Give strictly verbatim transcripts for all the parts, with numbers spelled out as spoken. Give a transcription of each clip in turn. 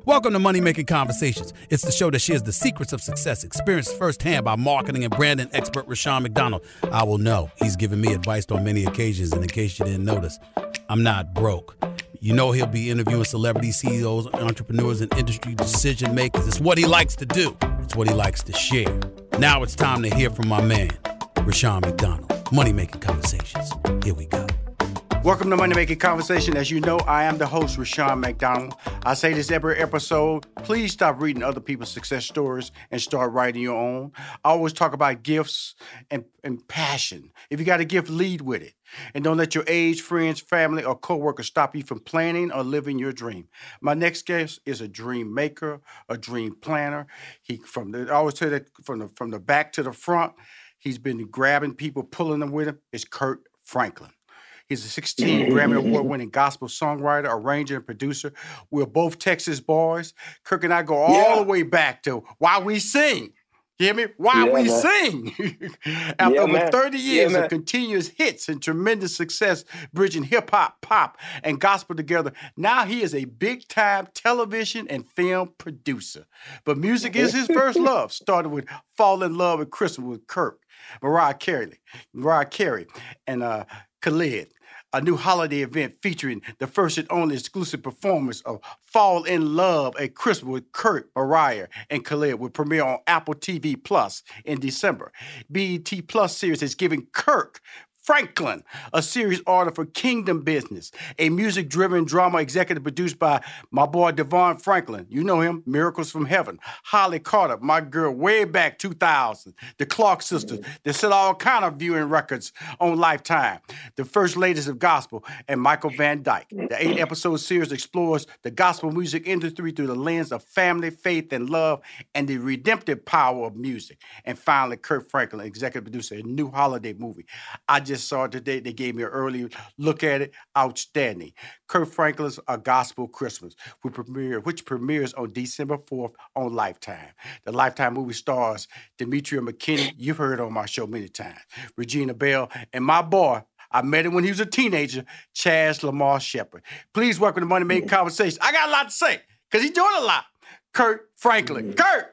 Welcome to Money Making Conversations. It's the show that shares the secrets of success, experienced firsthand by marketing and branding expert Rushion McDonald. I will know he's given me advice on many occasions, and in case you didn't notice, I'm not broke. You know he'll be interviewing celebrity C E Os, entrepreneurs, and industry decision makers. It's what he likes to do. It's what he likes to share. Now it's time to hear from my man, Rushion McDonald. Money Making Conversations. Here we go. Welcome to Money Making Conversation. As you know, I am the host, Rushion McDonald. I say this every episode. Please stop reading other people's success stories and start writing your own. I always talk about gifts and, and passion. If you got a gift, lead with it. And don't let your age, friends, family, or coworkers stop you from planning or living your dream. My next guest is a dream maker, a dream planner. He from the, I always say that from the from the back to the front. He's been grabbing people, pulling them with him. It's Kirk Franklin. He's a sixteen Grammy Award-winning gospel songwriter, arranger, and producer. We're both Texas boys. Kirk and I go all yeah. the way back to Why We Sing. You hear me? Why yeah, We man. Sing. After yeah, over man. thirty years yeah, of continuous hits and tremendous success, bridging hip-hop, pop, and gospel together, now he is a big-time television and film producer. But music is his first love. Started with Fall in Love with Christmas with Kirk, Mariah Carey, Mariah Carey, and uh, Khalid. A new holiday event featuring the first and only exclusive performance of Fall in Love at Christmas with Kirk, Mariah, and Khalid will premiere on Apple T V Plus in December. B E T Plus series is giving Kirk Franklin, a series order for Kingdom Business, a music-driven drama executive produced by my boy Devon Franklin. You know him, Miracles from Heaven. Holly Carter, my girl, way back two thousand. The Clark Sisters, they set all kind of viewing records on Lifetime. The First Ladies of Gospel, and Michael Van Dyke. The eight-episode series explores the gospel music industry through the lens of family, faith, and love, and the redemptive power of music. And finally, Kirk Franklin, executive producer, a new holiday movie. I just saw it today. They gave me an early look at it. Outstanding. Kirk Franklin's A Gospel Christmas, which, premiere, which premieres on December fourth on Lifetime. The Lifetime movie stars Demetria McKinney. You've heard on my show many times. Regina Bell, and my boy, I met him when he was a teenager, Chaz Lamar Shepherd. Please welcome to Money Making Conversation. I got a lot to say, because he's doing a lot. Kirk Franklin. Kirk!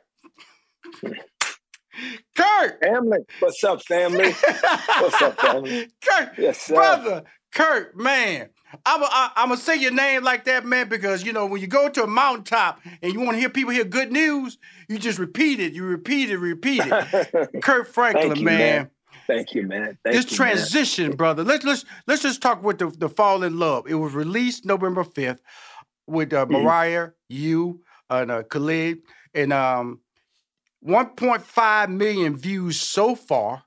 Kurt! Family. What's up, family? What's up, family? Kurt, yes, sir. Brother, Kurt, man. I'm I'm going to say your name like that, man, because, you know, when you go to a mountaintop and you want to hear people hear good news, you just repeat it. You repeat it, repeat it. Kurt Franklin, you, man. man. Thank you, man. Thank this you, transition, man. brother. Let's let's let's just talk with the, the Fall in Love. It was released November fifth with uh, Mariah, mm-hmm. you, and uh, Khalid, and um. one point five million views so far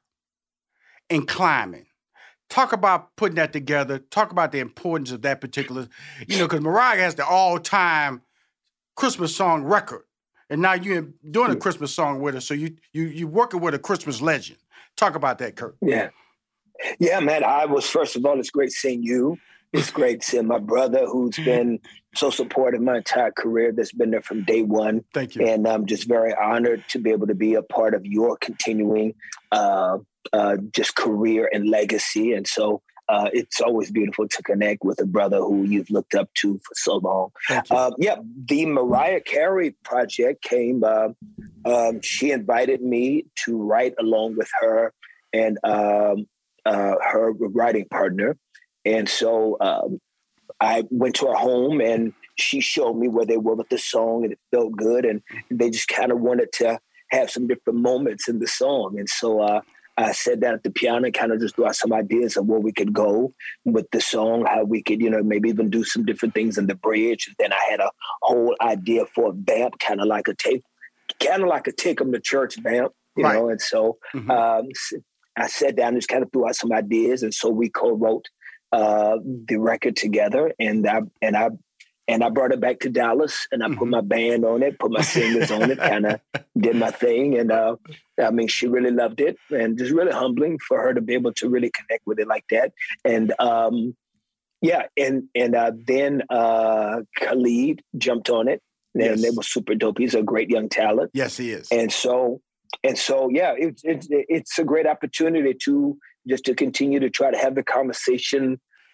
and climbing. Talk about putting that together. Talk about the importance of that particular, you know, because Mariah has the all-time Christmas song record. And now you're doing a Christmas song with her, so you you you working with a Christmas legend. Talk about that, Kirk. Yeah. Yeah, man. I was, first of all, it's great seeing you. It's great seeing my brother, who's been so supportive my entire career, that's been there from day one. Thank you. And I'm just very honored to be able to be a part of your continuing uh, uh, just career and legacy. And so uh, it's always beautiful to connect with a brother who you've looked up to for so long. Uh, yeah, the Mariah Carey project came. Uh, um, she invited me to write along with her and um, uh, her writing partner. And so um, I went to her home and she showed me where they were with the song, and it felt good. And they just kind of wanted to have some different moments in the song. And so uh, I sat down at the piano and kind of just threw out some ideas of where we could go with the song, how we could, you know, maybe even do some different things in the bridge. And then I had a whole idea for a vamp, kind of like a take, kind of like a take 'em to church vamp, you right. know. And so mm-hmm. um, I sat down and just kind of threw out some ideas. And so we co-wrote uh, the record together, and I and I and I brought it back to Dallas, and I mm-hmm. put my band on it, put my singers on it, kind of did my thing, and uh, I mean, she really loved it, and just really humbling for her to be able to really connect with it like that, and um, yeah, and and uh, then uh, Khalid jumped on it, and yes. it was super dope. He's a great young talent. Yes, he is, and so and so yeah, it's it, it's a great opportunity to. Just to continue to try to have the conversation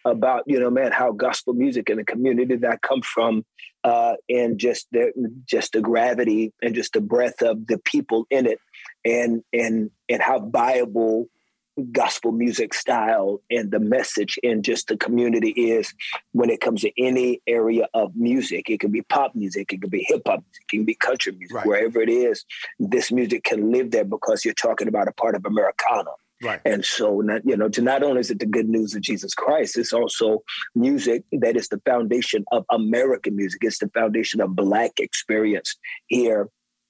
about, you know, man, how gospel music and the community that I come from, uh, and just the just the gravity and just the breadth of the people in it, and and and how viable gospel music style and the message and just the community is when it comes to any area of music. It can be pop music, it can be hip hop music, it can be country music, right. Wherever it is, this music can live there because you're talking about a part of Americana. Right. And so, not, you know, to not only is it the good news of Jesus Christ, it's also music that is the foundation of American music. It's the foundation of Black experience here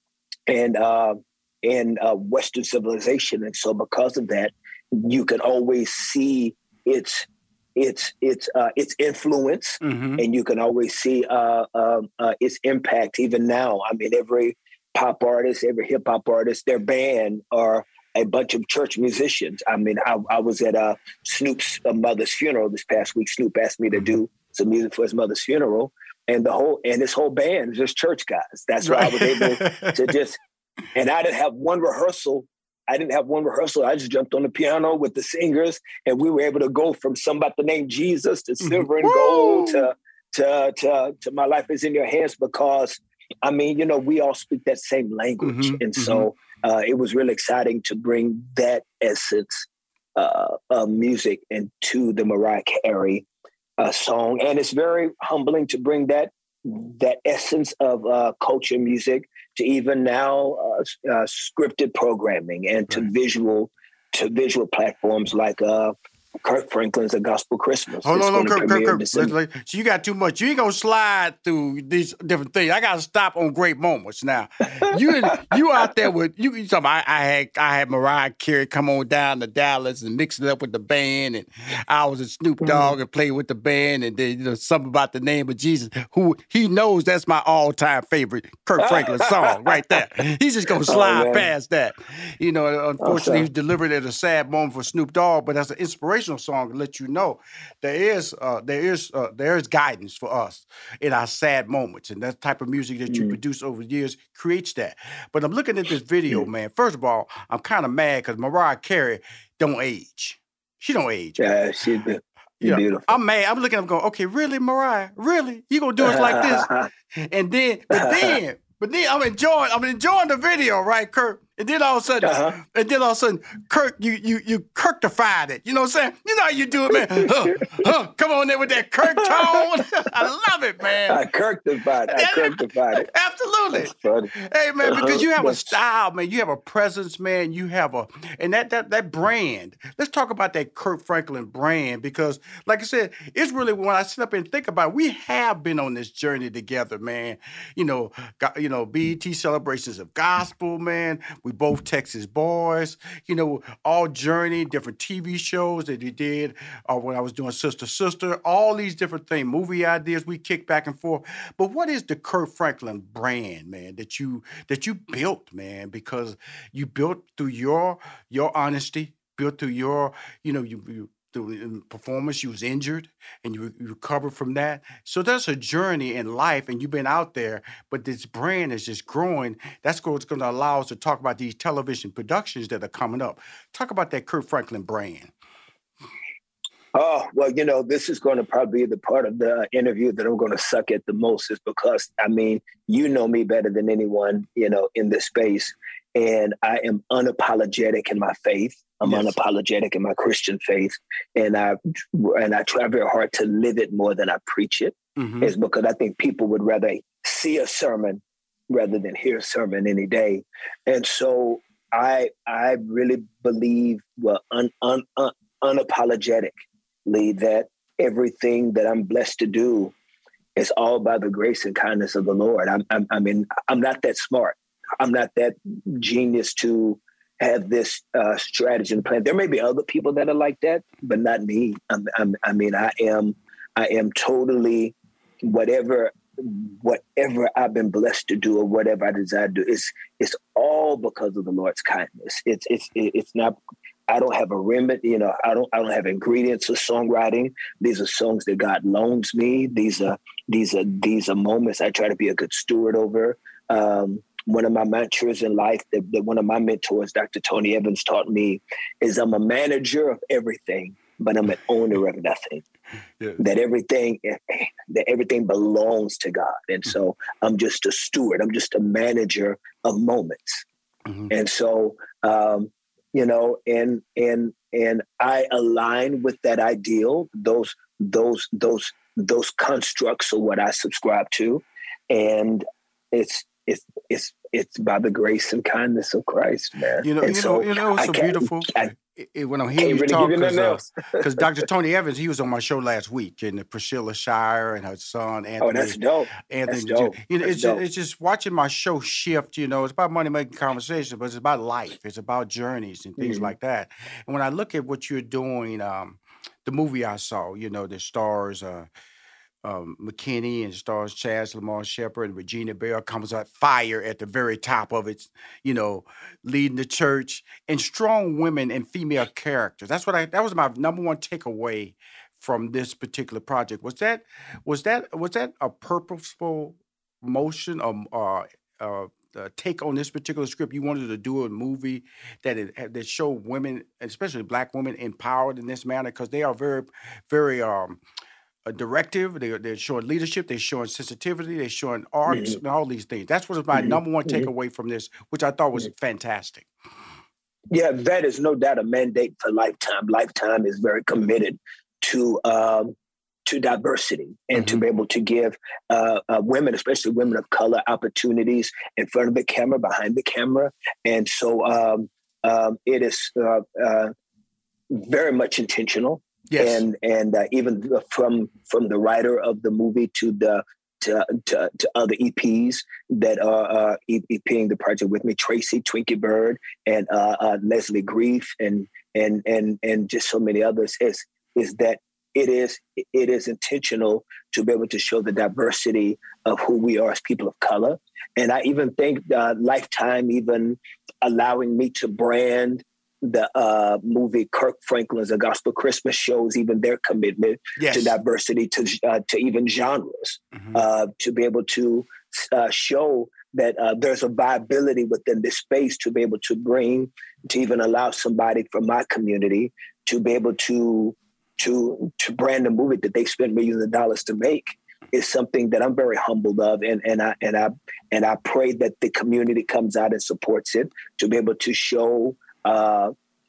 and uh, in uh, Western civilization. And so because of that, you can always see its its its uh, its influence, mm-hmm. and you can always see uh, uh, uh, its impact even now. I mean, every pop artist, every hip hop artist, their band are a bunch of church musicians. I mean, I, I was at uh, Snoop's uh, mother's funeral this past week. Snoop asked me to do some music for his mother's funeral, and the whole and his whole band is just church guys. That's why I was able to just. And I didn't have one rehearsal. I didn't have one rehearsal. I just jumped on the piano with the singers, and we were able to go from somebody the name Jesus to Silver and Gold to, to to to My Life Is in Your Hands, because I mean, you know, we all speak that same language, mm-hmm, and so uh, it was really exciting to bring that essence uh, of music into the Mariah Carey uh, song, and it's very humbling to bring that that essence of uh, culture music to even now uh, uh, scripted programming and to right. visual to visual platforms like uh, Kirk Franklin's A Gospel Christmas. Hold on, Kirk, Kirk, Kirk. So you got too much. You ain't gonna slide through these different things. I gotta stop on great moments now. You you out there with you. you talking about, I, I had I had Mariah Carey come on down to Dallas and mix it up with the band, and I was a Snoop Dogg and played with the band, and then you know something about the name of Jesus. Who he knows that's my all time favorite Kirk Franklin song right there. He's just gonna slide oh, past that. You know, unfortunately, oh, he's delivered at a sad moment for Snoop Dogg, but that's an inspiration song to let you know there is uh, there is uh, there is guidance for us in our sad moments, and that type of music that you mm. produce over the years creates that. But I'm looking at this video, man. First of all, I'm kind of mad because Mariah Carey don't age. She don't age. Yeah, she's be- you know, beautiful. I'm mad. I'm looking at her going, okay, really, Mariah? Really? You gonna do us like this? And then, but then, but then I'm enjoying I'm enjoying the video, right, Kirk? And then all of a sudden, uh-huh. and then all of a sudden, Kirk, you you you Kirkified it. You know what I'm saying? You know how you do it, man. Huh, huh, come on there with that Kirk tone. I love it, man. I Kirkified it. I Kirkified it. Absolutely. Hey, man, uh-huh. because you have a style, man. You have a presence, man. You have a, and that that that brand. Let's talk about that Kirk Franklin brand, because, like I said, it's really when I sit up and think about it, we have been on this journey together, man. You know, got, you know, B E T celebrations of gospel, man. We both Texas boys, you know, all journey, different T V shows that you did, or when I was doing Sister Sister, all these different things, movie ideas, we kick back and forth. But what is the Kirk Franklin brand, man, that you that you built, man? Because you built through your your honesty, built through your, you know, you, you through performance, you was injured and you, you recovered from that. So that's a journey in life, and you've been out there, but this brand is just growing. That's what's going to allow us to talk about these television productions that are coming up. Talk about that Kirk Franklin brand. Oh, well, you know, this is going to probably be the part of the interview that I'm going to suck at the most, is because, I mean, you know me better than anyone, you know, in this space. And I am unapologetic in my faith. I'm yes. unapologetic in my Christian faith. And I and I try very hard to live it more than I preach it. Mm-hmm. It's because I think people would rather see a sermon rather than hear a sermon any day. And so I I really believe, well, un, un, un, unapologetically that everything that I'm blessed to do is all by the grace and kindness of the Lord. I'm, I'm, I mean, I'm not that smart. I'm not that genius to have this uh, strategy and plan. There may be other people that are like that, but not me. I'm, I'm, I mean, I am, I am totally whatever, whatever I've been blessed to do or whatever I desire to do. It's, it's all because of the Lord's kindness. It's, it's, it's not. I don't have a remedy, you know. I don't, I don't have ingredients of songwriting. These are songs that God loans me. These are, these are, these are moments I try to be a good steward over. Um, One of my mantras in life that, that one of my mentors, Doctor Tony Evans, taught me is I'm a manager of everything, but I'm an owner of nothing. Yeah. that everything that everything belongs to God. And so I'm just a steward. I'm just a manager of moments. Mm-hmm. And so, um, you know, and and and I align with that ideal. Those those those those constructs are what I subscribe to, and it's it's it's it's by the grace and kindness of Christ, man. You know, and you so know, you know, it's so beautiful. I, it, when I'm hearing you really talk, because uh, Doctor Tony Evans, he was on my show last week, and Priscilla Shire and her son Anthony. Oh, that's dope. Anthony, that's dope. You know, that's it's dope. Just, it's just watching my show shift. You know, it's about money making conversations, but it's about life. It's about journeys and things mm-hmm. like that. And when I look at what you're doing, um, the movie I saw, you know, the stars. Uh, Um, McKinney and stars Chaz Lamar Shepard and Regina Bell comes out fire at the very top of it, you know, leading the church and strong women and female characters. That's what I, that was my number one takeaway from this particular project. Was that, was that, was that a purposeful motion or, uh, uh, uh, take on this particular script? You wanted to do a movie that it, that showed women, especially Black women, empowered in this manner because they are very, very, um, a directive, they're, they're showing leadership, they're showing sensitivity, they're showing arts, mm-hmm. and all these things. That's what was my mm-hmm. number one takeaway mm-hmm. from this, which I thought was mm-hmm. fantastic. Yeah, that is no doubt a mandate for Lifetime. Lifetime is very committed to um, to diversity and mm-hmm. to be able to give uh, uh, women, especially women of color, opportunities in front of the camera, behind the camera. And so um, um, it is uh, uh, very much intentional. Yes. And and uh, even from from the writer of the movie to the to to, to other E Ps that are uh, EPing the project with me, Tracy Twinkie Bird and uh, uh, Leslie Grief and and and and just so many others, is is that it is it is intentional to be able to show the diversity of who we are as people of color. And I even think uh, Lifetime even allowing me to brand the uh, movie Kirk Franklin's A Gospel Christmas shows even their commitment yes. to diversity, to uh, to even genres, mm-hmm. uh, to be able to uh, show that uh, there's a viability within this space to be able to bring, to even allow somebody from my community to be able to to to brand a movie that they spent millions of dollars to make is something that I'm very humbled of, and and I and I and I pray that the community comes out and supports it to be able to show. Uh,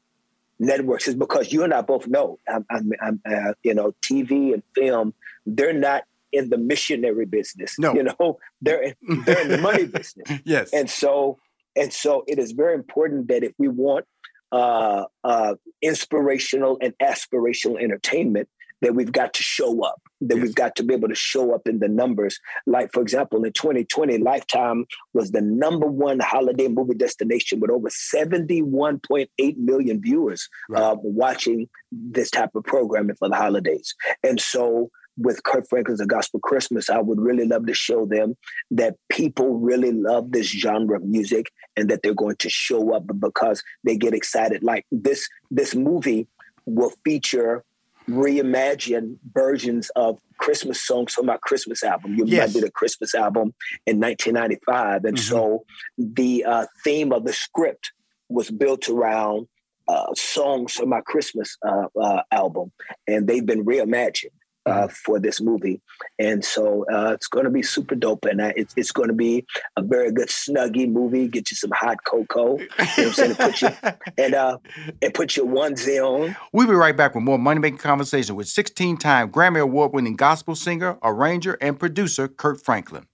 networks is because you and I both know, I'm, I'm, I'm uh, you know, T V and film, they're not in the missionary business. No. You know, they're in, they're in the money business. Yes. And so, and so it is very important that if we want uh, uh, inspirational and aspirational entertainment, that we've got to show up, that yes. we've got to be able to show up in the numbers. Like, for example, in twenty twenty, Lifetime was the number one holiday movie destination with over seventy-one point eight million viewers right. uh, watching this type of programming for the holidays. And so with Kirk Franklin's A Gospel Christmas, I would really love to show them that people really love this genre of music and that they're going to show up because they get excited. Like this, this movie will feature reimagine versions of Christmas songs from my Christmas album. You yes. did a Christmas album in nineteen ninety-five. And mm-hmm. so the uh, theme of the script was built around uh, songs from my Christmas uh, uh, album. And they've been reimagined uh, for this movie. And so uh, it's going to be super dope. And uh, it's, it's going to be a very good snuggie movie. Get you some hot cocoa. You know what I'm saying? Put you, and, uh, and put your onesie on. We'll be right back with more Money Making Conversation with sixteen-time Grammy Award-winning gospel singer, arranger, and producer Kirk Franklin.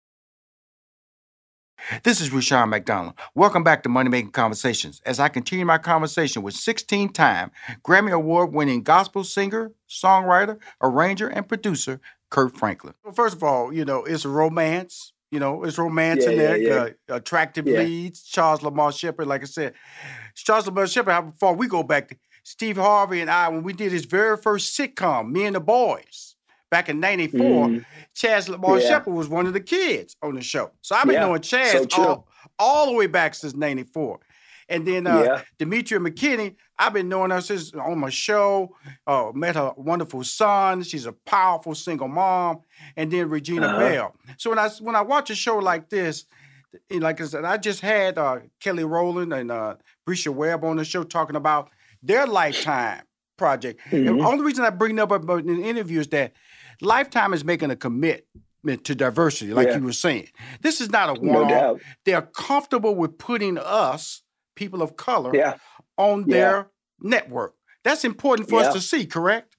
This is Rushion McDonald. Welcome back to Money Making Conversations as I continue my conversation with sixteen-time Grammy Award-winning gospel singer, songwriter, arranger, and producer Kirk Franklin. Well, first of all, you know, it's a romance. You know, it's romance yeah, in there. Yeah, yeah. Uh, attractive yeah. leads. Charles Lamar Shepard, like I said. Charles Lamar Shepard, before we go back to Steve Harvey and I, when we did his very first sitcom, Me and the Boys, back in ninety-four, mm. Chaz Lamar yeah. Shepard was one of the kids on the show. So I've been yeah, knowing Chaz so all, all the way back since ninety-four. And then uh, yeah. Demetria McKinney, I've been knowing her since on my show, uh, met her wonderful son. She's a powerful single mom. And then Regina uh-huh. Bell. So when I when I watch a show like this, like I said, I just had uh, Kelly Rowland and uh, Brescia Webb on the show talking about their Lifetime project. Mm-hmm. And the only reason I bring it up in the interview is that Lifetime is making a commitment to diversity, like yeah. you were saying. This is not a one-off. No doubt. They're comfortable with putting us, people of color, yeah. on yeah. their network. That's important for yeah. us to see, correct?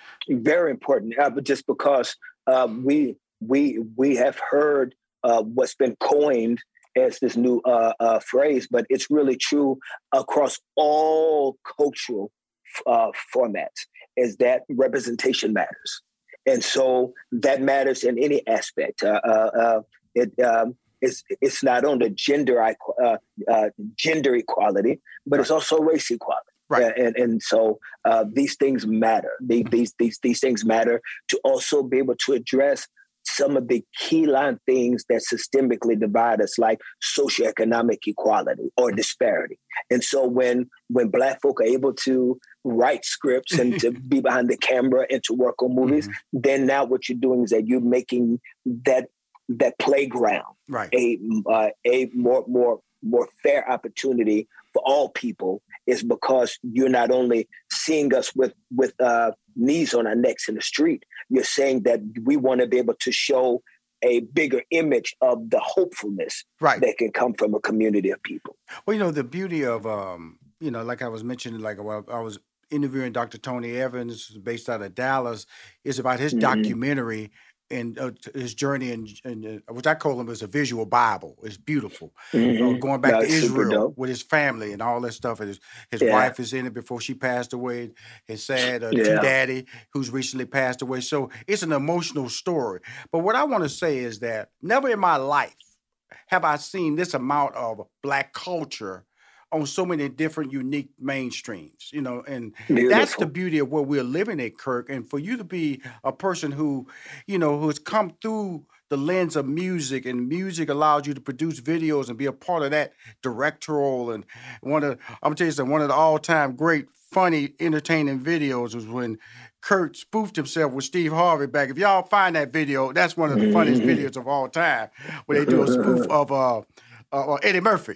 Very important, uh, but just because uh, we we we have heard uh, what's been coined as this new uh, uh, phrase, but it's really true across all cultural uh, formats, is that representation matters. And so that matters in any aspect. Uh, uh, uh, it, um, it's, it's not only gender, uh, uh, gender equality, but right. it's also race equality. Right. And and so uh, these things matter. They, these these these things matter to also be able to address some of the key line things that systemically divide us, like socioeconomic equality or disparity. And so when when Black folk are able to write scripts and to be behind the camera and to work on movies, mm-hmm. then now what you're doing is that you're making that that playground right. a uh, a more more more fair opportunity for all people, is because you're not only seeing us with with uh, knees on our necks in the street, you're saying that we want to be able to show a bigger image of the hopefulness right. that can come from a community of people. Well, you know, the beauty of, um, you know, like I was mentioning, like well, I was interviewing Doctor Tony Evans, based out of Dallas, is about his mm-hmm. documentary and uh, his journey, in, in uh, which I call him as a visual Bible. It's beautiful. Mm-hmm. Uh, going back That's to Israel with his family and all that stuff. And his his yeah. wife is in it before she passed away. His sad uh, yeah. daddy, who's recently passed away. So it's an emotional story. But what I want to say is that never in my life have I seen this amount of Black culture on so many different unique mainstreams, you know, and Beautiful. That's the beauty of where we're living at, Kirk. And for you to be a person who, you know, who's come through the lens of music, and music allows you to produce videos and be a part of that directorial. And one of, I'm gonna tell you something, one of the all-time great, funny, entertaining videos was when Kurt spoofed himself with Steve Harvey back. If y'all find that video, that's one of the funniest videos of all time, where they do a spoof of uh, Uh, Eddie Murphy.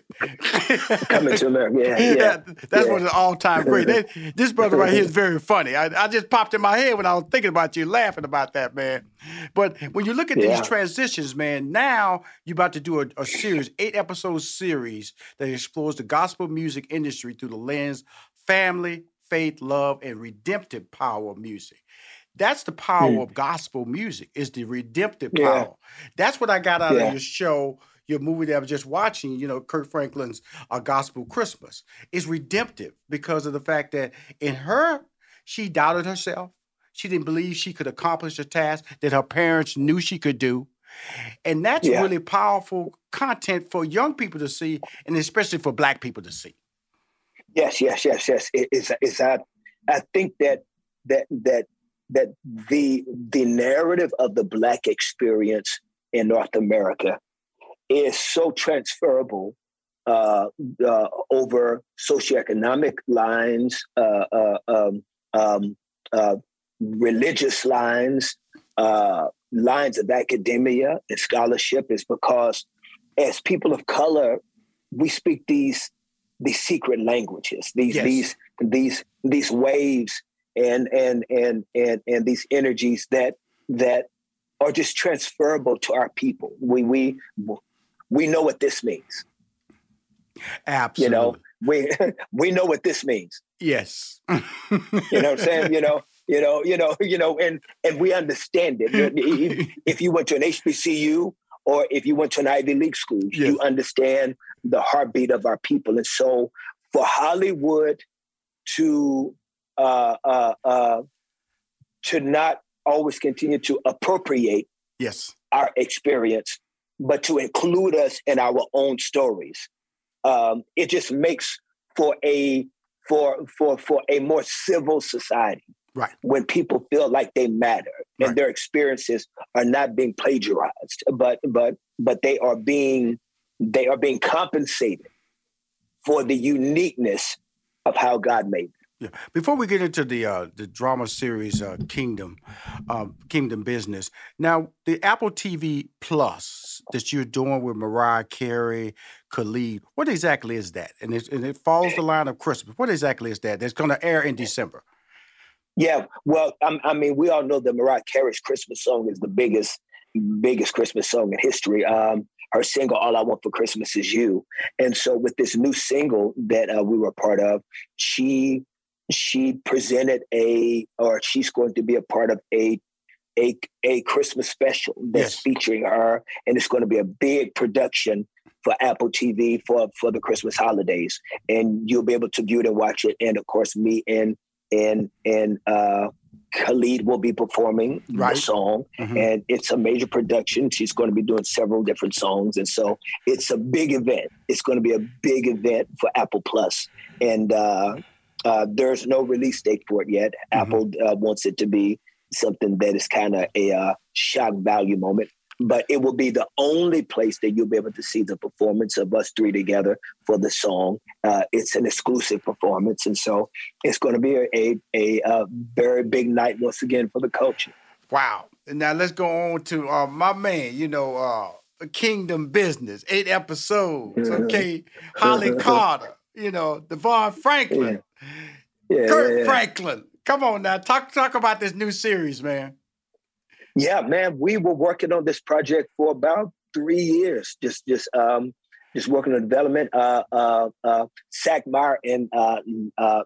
Coming to America, yeah. yeah, yeah that's yeah. one of the all-time great. They, this brother right here is very funny. I, I just popped in my head when I was thinking about you, laughing about that, man. But when you look at yeah. these transitions, man, now you're about to do a, a series, eight-episode series that explores the gospel music industry through the lens family, faith, love, and redemptive power of music. That's the power mm. of gospel music, is the redemptive yeah. power. That's what I got out yeah. of your show, your movie that I was just watching, you know, Kirk Franklin's A Gospel Christmas. Is redemptive because of the fact that in her, she doubted herself. She didn't believe she could accomplish a task that her parents knew she could do. And that's yeah. really powerful content for young people to see, and especially for Black people to see. Yes, yes, yes, yes. It, it's, it's, I, I think that that that that the the narrative of the Black experience in North America is so transferable uh, uh, over socioeconomic lines, uh, uh, um, um, uh, religious lines, uh, lines of academia and scholarship, is because as people of color, we speak these these secret languages, these yes. these these these waves and and and and and these energies that that are just transferable to our people. We we we know what this means. Absolutely. You know, we we know what this means. Yes. You know what I'm saying? You know, you know, you know, you know, and and we understand it. If you went to an H B C U or if you went to an Ivy League school, yes. you understand the heartbeat of our people. And so for Hollywood to uh, uh, uh, to not always continue to appropriate yes. our experience, but to include us in our own stories, um, it just makes for a for for for a more civil society. Right. When people feel like they matter and right. their experiences are not being plagiarized, but but but they are being they are being compensated for the uniqueness of how God made them. Yeah. Before we get into the uh, the drama series uh, Kingdom, uh, Kingdom Business, now the Apple T V Plus that you're doing with Mariah Carey, Khalid, what exactly is that? And, it's, and it follows the line of Christmas. What exactly is that? That's going to air in December. Yeah, well, I, I mean, we all know that Mariah Carey's Christmas song is the biggest, biggest Christmas song in history. Um, her single, All I Want for Christmas Is You. And so with this new single that uh, we were part of, she she presented a, or she's going to be a part of a a, a Christmas special that's Yes. featuring her. And it's going to be a big production for Apple T V for, for the Christmas holidays. And you'll be able to view it and watch it. And of course, me and and and uh, Khalid will be performing Right. the song, Mhm. and it's a major production. She's going to be doing several different songs, and so it's a big event. It's going to be a big event for Apple Plus, and uh, uh, there's no release date for it yet. Mhm. Apple uh, wants it to be something that is kind of a uh, shock value moment. But it will be the only place that you'll be able to see the performance of us three together for the song. Uh, it's an exclusive performance. And so it's going to be a, a, a, a very big night once again for the culture. Wow. And now let's go on to uh, my man, you know, uh, Kingdom Business, eight episodes. Okay. Holly Carter, you know, Devon Franklin, Yeah, Kurt yeah, yeah. Franklin. Come on now. Talk, talk about this new series, man. Yeah, man, we were working on this project for about three years. Just, just, um, just working on development. Uh, uh, uh, Sagmar and uh, uh,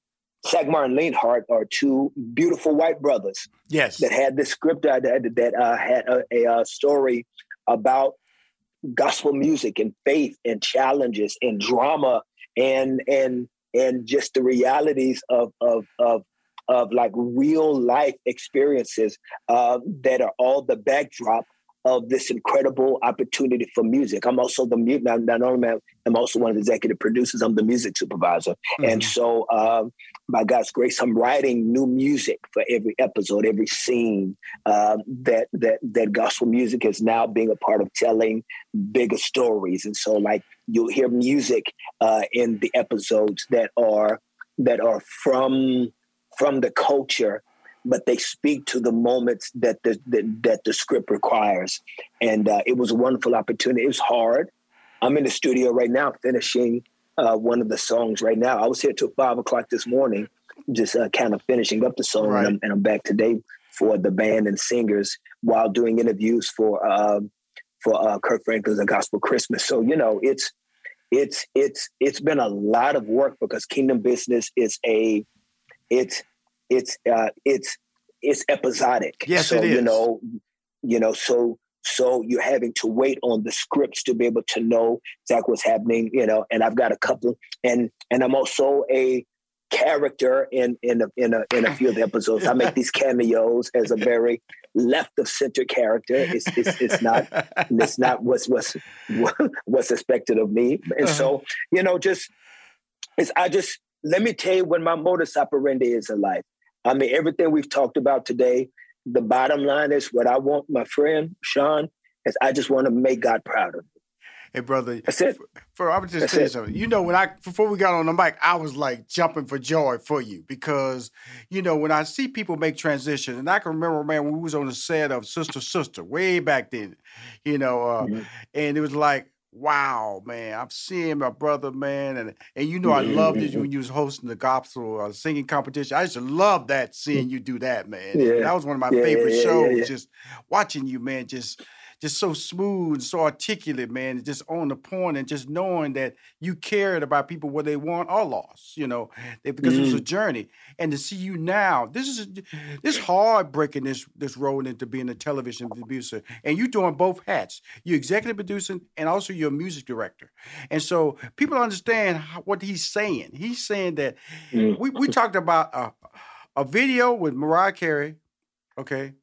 Sagmar and Leanhart are two beautiful white brothers Yes. that had this script that that uh, had a, a, a story about gospel music and faith and challenges and drama and and and just the realities of of of of like real life experiences uh, that are all the backdrop of this incredible opportunity for music. I'm also the mute. Not, not only am I'm also one of the executive producers. I'm the music supervisor, Mm-hmm. and so um, by God's grace, I'm writing new music for every episode, every scene. Um, that that that gospel music is now being a part of telling bigger stories, and so like you'll hear music uh, in the episodes that are that are from. from the culture, but they speak to the moments that the, the that the script requires. And uh, it was a wonderful opportunity. It was hard. I'm in the studio right now finishing uh, one of the songs right now. I was here till five o'clock this morning, just uh, kind of finishing up the song. Right. And, I'm, and I'm back today for the band and singers while doing interviews for uh, for uh, Kirk Franklin's A Gospel Christmas. So, you know, it's it's it's it's been a lot of work because Kingdom Business is a It's it's uh, it's it's episodic. Yes, so, it is. You know, you know, so so you're having to wait on the scripts to be able to know exactly what's happening. You know, and I've got a couple, and and I'm also a character in in a, in a in a few of the episodes. I make these cameos as a very left of center character. It's it's it's not it's not what's what's what's expected of me, and Uh-huh. so you know, just it's I just. Let me tell you what my modus operandi is in life. I mean, everything we've talked about today, the bottom line is what I want, my friend, Sean, is I just want to make God proud of me. Hey, brother. That's it. For, for I would just That's tell you it. something. You know, when I before we got on the mic, I was like jumping for joy for you because, you know, when I see people make transition, and I can remember, man, when we was on the set of Sister Sister way back then, you know, uh, Mm-hmm. and it was like, wow, man, I'm seeing my brother, man, and and you know, I loved it when you was hosting the gospel uh, singing competition. I used to love that seeing you do that, man. And Yeah. that was one of my Yeah, favorite yeah, yeah, shows. yeah, yeah. Just watching you, man, just. Just so smooth, so articulate, man, and just on the point, and just knowing that you cared about people what they want or lost, you know, they, because it was a journey. And to see you now, this is this hard breaking this this road into being a television producer, and you doing both hats. You're executive producing, and also you're a music director. And so people understand how, what he's saying. He's saying that Mm. we we talked about a, a video with Mariah Carey, okay,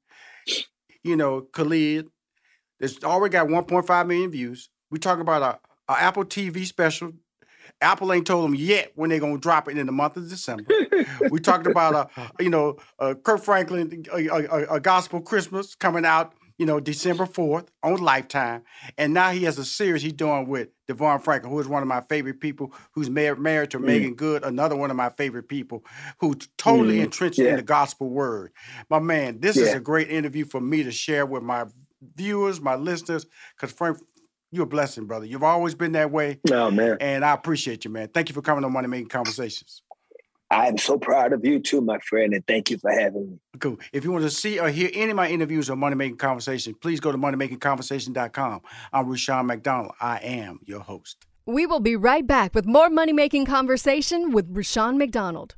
you know, Khalid. It's already got one point five million views. We talking about a, a Apple T V special. Apple ain't told them yet when they're gonna drop it in the month of December. We talked about a, you know, uh, Kirk Franklin, a, a, a Gospel Christmas coming out, you know, December fourth on Lifetime, and now he has a series he's doing with Devon Franklin, who is one of my favorite people, who's married, married to Mm. Megan Good, another one of my favorite people, who's totally Mm. entrenched Yeah. in the gospel word. My man, this is Yeah. a great interview for me to share with my viewers, my listeners, because Frank, you're a blessing, brother. You've always been that way, Oh, man. and I appreciate you, man. Thank you for coming on Money Making Conversations. I'm so proud of you too, my friend, and thank you for having me. Cool. If you want to see or hear any of my interviews on Money Making Conversation, please go to money making conversation dot com. I'm Rushion McDonald. I am your host. We will be right back with more Money Making Conversation with Rushion McDonald.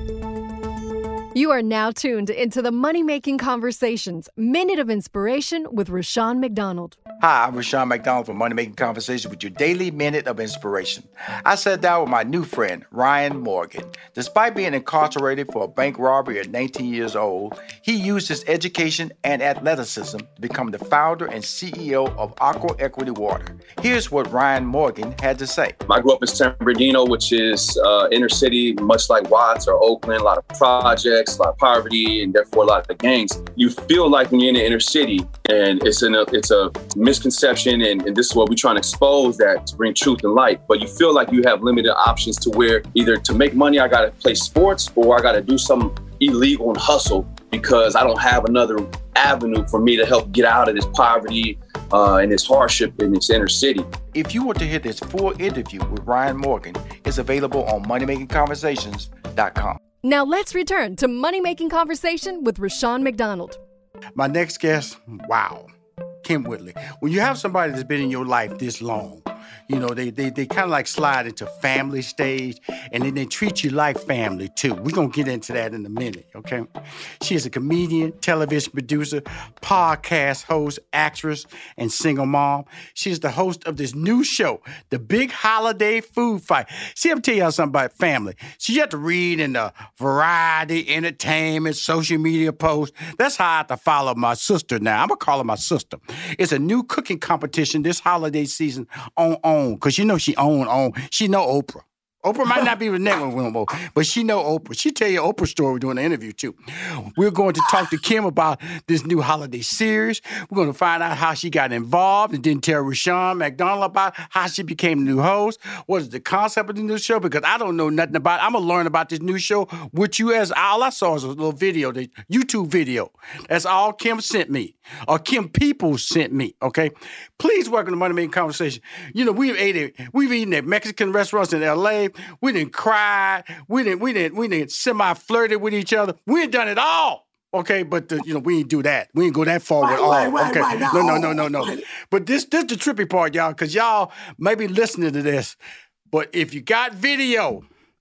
You are now tuned into the Money Making Conversations Minute of Inspiration with Rushion McDonald. Hi, I'm Rushion McDonald from Money Making Conversation with your daily minute of inspiration. I sat down with my new friend, Ryan Morgan. Despite being incarcerated for a bank robbery at nineteen years old, he used his education and athleticism to become the founder and C E O of Aqua Equity Water. Here's what Ryan Morgan had to say. I grew up in San Bernardino, which is uh, inner city, much like Watts or Oakland, a lot of projects, a lot of poverty, and therefore a lot of gangs. You feel like when you're in the inner city, and it's in a, it's a misconception, and, and this is what we're trying to expose, that to bring truth and light. But you feel like you have limited options to where either to make money, I got to play sports, or I got to do something illegal and hustle because I don't have another avenue for me to help get out of this poverty uh, and this hardship in this inner city. If you want to hear this full interview with Ryan Morgan, it's available on money making conversations dot com. Now let's return to Money Making Conversation with Rushion McDonald. My next guest, wow, Kym Whitley. When you have somebody that's been in your life this long, you know, they they, they kind of like slide into family stage, and then they treat you like family, too. We're going to get into that in a minute, okay? She is a comedian, television producer, podcast host, actress, and single mom. She is the host of this new show, The Big Holiday Food Fight. See, I'm telling y'all something about family. So you have to read in the variety, entertainment, social media posts. That's how I have to follow my sister now. I'm going to call her my sister. It's a new cooking competition this holiday season on OWN, because you know she own OWN. She know Oprah. Oprah might not be the network no more, but she know Oprah. She tell you Oprah's story during the interview, too. We're going to talk to Kym about this new holiday series. We're going to find out how she got involved and then tell Rushion McDonald about how she became the new host. What is the concept of the new show? Because I don't know nothing about it. I'm going to learn about this new show with you. As all I saw is a little video, the YouTube video. That's all Kym sent me, or Kym People sent me, okay? Please welcome to Money Making Conversation. You know, we've ate it. We've eaten at Mexican restaurants in L A. We didn't cry. We didn't. We didn't. We didn't semi-flirted with each other. We ain't done it all. Okay, but the, you know we ain't do that. We ain't go that far right, with all. Right, right, okay, right, no, no, no, no, no. Right. But this, this the trippy part, y'all, because y'all may be listening to this. But if you got video,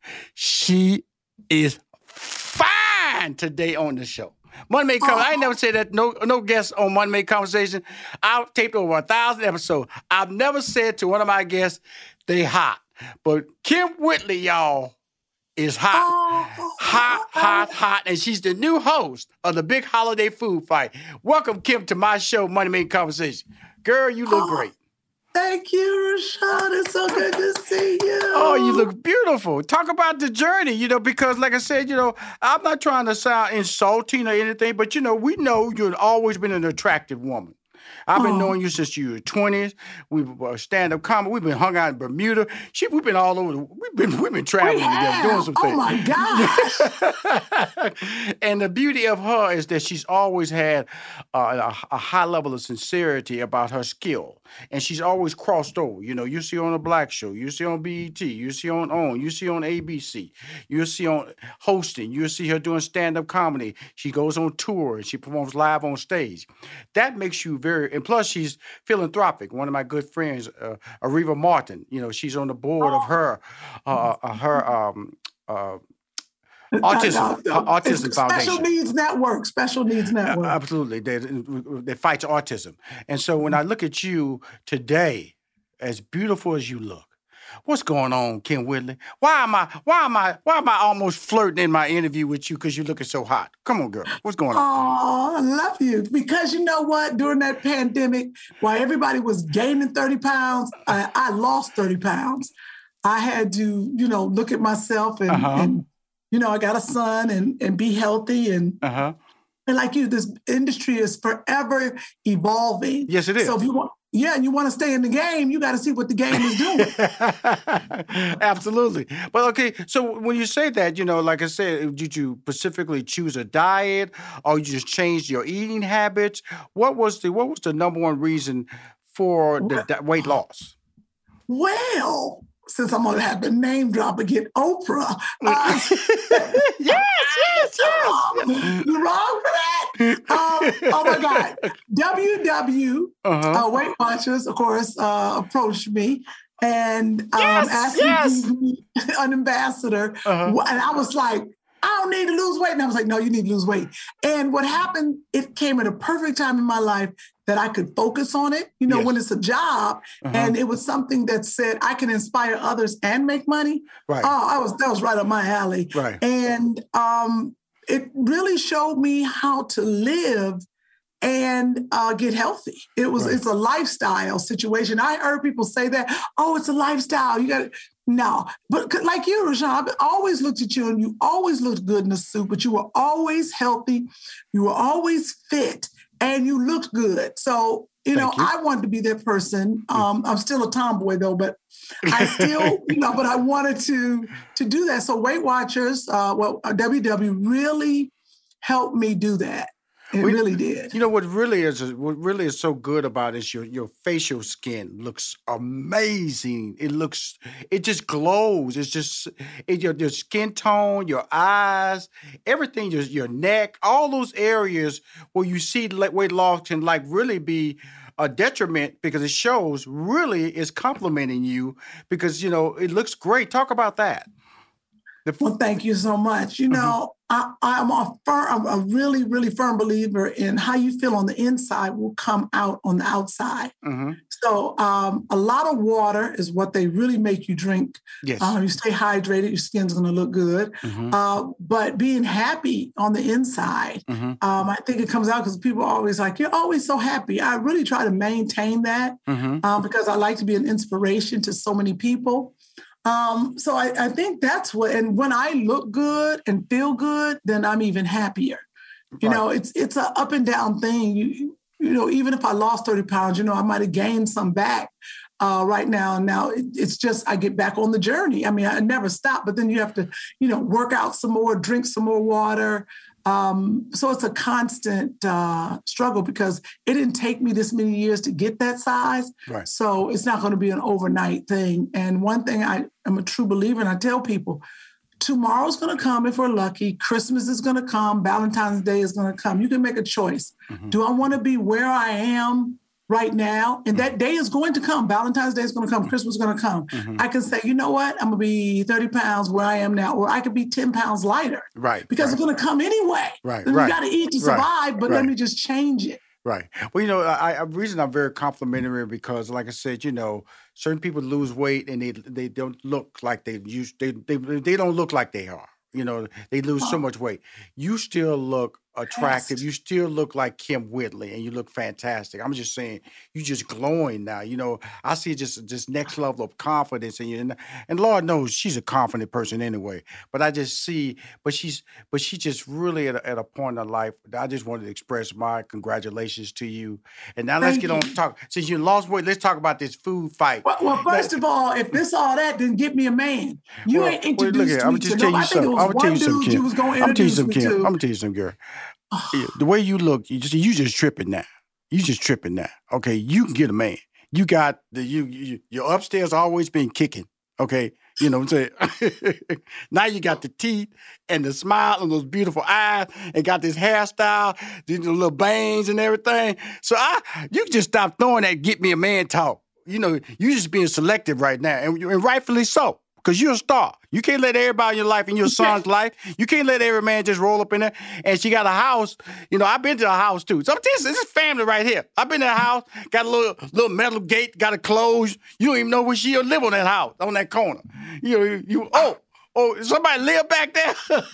she is fine today on the show. Money Making Conversation. I ain't never said that. No, no guests on Money Making Conversation. I've taped over a thousand episodes. I've never said to one of my guests, they hot. But Kym Whitley, y'all, is hot. Hot, hot, hot. And she's the new host of the Big Holiday Food Fight. Welcome, Kym, to my show, Money Making Conversation. Girl, you look great. Thank you, Rushion. It's so good to see you. Oh, you look beautiful. Talk about the journey, you know, because like I said, you know, I'm not trying to sound insulting or anything, but, you know, we know you've always been an attractive woman. I've been oh. knowing you since you were twenties. We were stand-up comedy. We've been hung out in Bermuda. Shit, we've been all over. The, we've been we've been traveling we together, doing some oh things. Oh my gosh! And the beauty of her is that she's always had uh, a, a high level of sincerity about her skill, and she's always crossed over. You know, you see her on a Black Show, you see her on B E T, you see her on OWN, you see her on A B C, you see her on hosting, you see her doing stand-up comedy. She goes on tour and she performs live on stage. That makes you very. And plus, she's philanthropic. One of my good friends, uh, Areva Martin, you know, she's on the board oh. of her, uh, uh, her um, uh, autism, no, no, no. autism it's foundation. Special Needs Network. Special Needs Network. Uh, absolutely, they they fight autism. And so when I look at you today, as beautiful as you look, what's going on, Kym Whitley? Why am I? Why am I? Why am I almost flirting in my interview with you because you're looking so hot? Come on, girl. What's going on? Oh, I love you. Because you know what? During that pandemic, while everybody was gaining thirty pounds, I, I lost thirty pounds. I had to, you know, look at myself and, uh-huh. and you know, I got a son and and be healthy and. Uh-huh. And like you, this industry is forever evolving. Yes, it is. So if you want. Yeah, and you want to stay in the game, you got to see what the game is doing. Absolutely. But okay, so when you say that, you know, like I said, did you specifically choose a diet or you just changed your eating habits? What was the what was the number one reason for the, the weight loss? Well, since I'm going to have the name drop again, Oprah. Uh, yes, yes, yes. You wrong for that? Um, oh my God. W W Uh-huh. uh, Weight Watchers, of course, uh, approached me and um, Yes, asked yes. me to be an ambassador. Uh-huh. And I was like, I don't need to lose weight. And I was like, no, you need to lose weight. And what happened, it came at a perfect time in my life that I could focus on it. You know, Yes. when it's a job Uh-huh. and it was something that said I can inspire others and make money. Right. Oh, I was that was right up my alley. Right. And um, it really showed me how to live and uh, get healthy. It was Right. it's a lifestyle situation. I heard people say that, oh, it's a lifestyle. You got to no, but c- like you, Rashawn, I've always looked at you and you always looked good in a suit, but you were always healthy. You were always fit and you looked good. So, you know, Thank you. I wanted to be that person. Um, I'm still a tomboy though, but I still, you know, but I wanted to to do that. So Weight Watchers, uh, well, uh, W W really helped me do that. It We- really did. You know what really is what really is so good about it is your your facial skin looks amazing. It looks it just glows. It's just it, your your skin tone, your eyes, everything, your your neck, all those areas where you see like weight loss can like really be a detriment because it shows really is complimenting you because you know it looks great. Talk about that. The, Well, thank you so much. You know, I, I'm a firm, I'm a really, really firm believer in how you feel on the inside will come out on the outside. mhm. So um, a lot of water is what they really make you drink. Yes. Uh, you stay hydrated, your skin's going to look good. Mhm. Uh, but being happy on the inside, Mhm. um, I think it comes out because people are always like, you're always so happy. I really try to maintain that Mhm. um, because I like to be an inspiration to so many people. Um, so I, I think that's what, and when I look good and feel good, then I'm even happier. You Right. know, it's it's an up and down thing. You you know, even if I lost thirty pounds, you know, I might have gained some back uh, right now. And now it, it's just I get back on the journey. I mean, I never stop, but then you have to, you know, work out some more, drink some more water. Um, so it's a constant uh, struggle because it didn't take me this many years to get that size. Right. So it's not going to be an overnight thing. And one thing I am a true believer, and I tell people, tomorrow's going to come if we're lucky. Christmas is going to come. Valentine's Day is going to come. You can make a choice. Mhm. Do I want to be where I am right now? And that day is going to come. Valentine's Day is going to come. Christmas is going to come. Mhm. I can say, you know what? I'm going to be thirty pounds where I am now, or I could be ten pounds lighter Right. because right. it's going to come anyway. Right, And right, You got to eat to right, survive, but let right. me just change it. Right. Well, you know, I, I the reason I'm very complimentary because, like I said, you know, certain people lose weight and they they don't look like they used. They they they don't look like they are. You know, they lose so much weight. You still look attractive. You still look like Kim Whitley, and you look fantastic. I'm just saying, you just glowing now. You know, I see just just next level of confidence in you, and, and Lord knows she's a confident person anyway. But I just see, but she's, but she just really at a, at a point in life. I just wanted to express my congratulations to you. And now let's Thank get on you. to talk. Since you lost weight, let's talk about this food fight. Well, well, first of all, if this all that, then get me a man. You Well, ain't well, look introduced here, I'm me gonna just to tell no. you I think it something. was I'm gonna tell one you something, dude you Kim. was going I'm to gonna tell you introduce something, me Kim. I'm to. gonna tell you something, girl. Yeah, the way you look, you just you just tripping now. You just tripping now. Okay, you can get a man. You got the you, you your upstairs always been kicking. Okay, you know what I'm saying. Now you got the teeth and the smile and those beautiful eyes and got this hairstyle, these little bangs and everything. So I, you can just stop throwing that "get me a man" talk. You know, you just being selective right now, and, and rightfully so. Because you're a star. You can't let everybody in your life, in your son's life, you can't let every man just roll up in there. And she got a house. You know, I've been to a house too. So this, this is family right here. I've been to a house, got a little little metal gate, got it closed. You don't even know where she'll live on that house, on that corner. You know, you, you oh, oh, somebody live back there?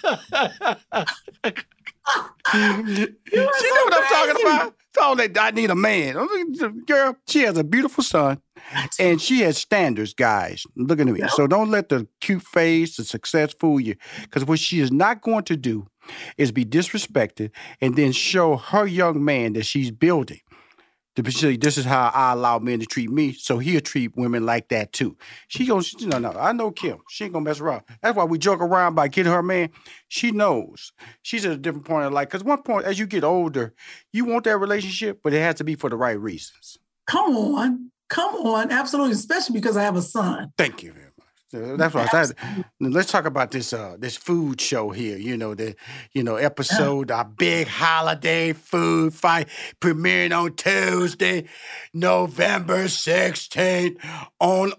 She know so what I'm talking crazy. about. So that I need a man. Girl, she has a beautiful son. And she has standards, guys. Look at me. Yep. So don't let the cute face, the success fool you. Because what she is not going to do is be disrespected and then show her young man that she's building. To say, this is how I allow men to treat me, so he'll treat women like that too. She goes, no, no, I know Kim. She ain't gonna mess around. That's why we joke around by getting her a man. She knows. She's at a different point in life. Because one point, as you get older, you want that relationship, but it has to be for the right reasons. Come on. Come on. Absolutely. Especially because I have a son. Thank you very much. So that's what I said. Let's talk about this uh, this food show here. You know the you know episode, our big holiday food fight, premiering on Tuesday, November sixteenth on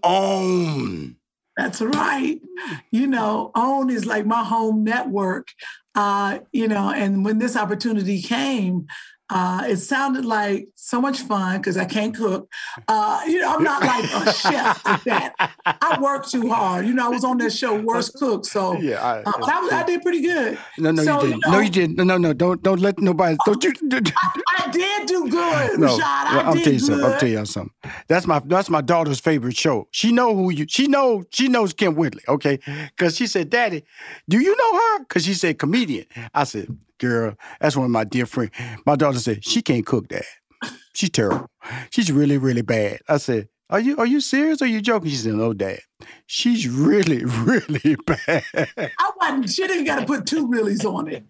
OWN. That's right. You know, OWN is like my home network. Uh, you know, and when this opportunity came, uh, it sounded like so much fun because I can't cook. Uh, you know, I'm not like a chef like that. I work too hard. You know, I was on that show, Worst Cook. So yeah, I, uh, I, was, I did pretty good. No, no, so, you didn't. You know, no, you didn't. No, no, no. Don't don't let nobody. Don't you? I, I did do good, no, Rashad. I I'm did tell you good. something. I'm tell you something. That's my that's my daughter's favorite show. She know who you. She know she knows Kim Whitley. Okay, because she said, "Daddy, do you know her?" Because she said comedian. I said, "Girl, that's one of my dear friends." My daughter said, "She can't cook, Dad. She's terrible. She's really, really bad." I said, Are you are you serious or are you joking? She said, "No, Dad. She's really, really bad." I wasn't. She didn't got to put two reallys on it.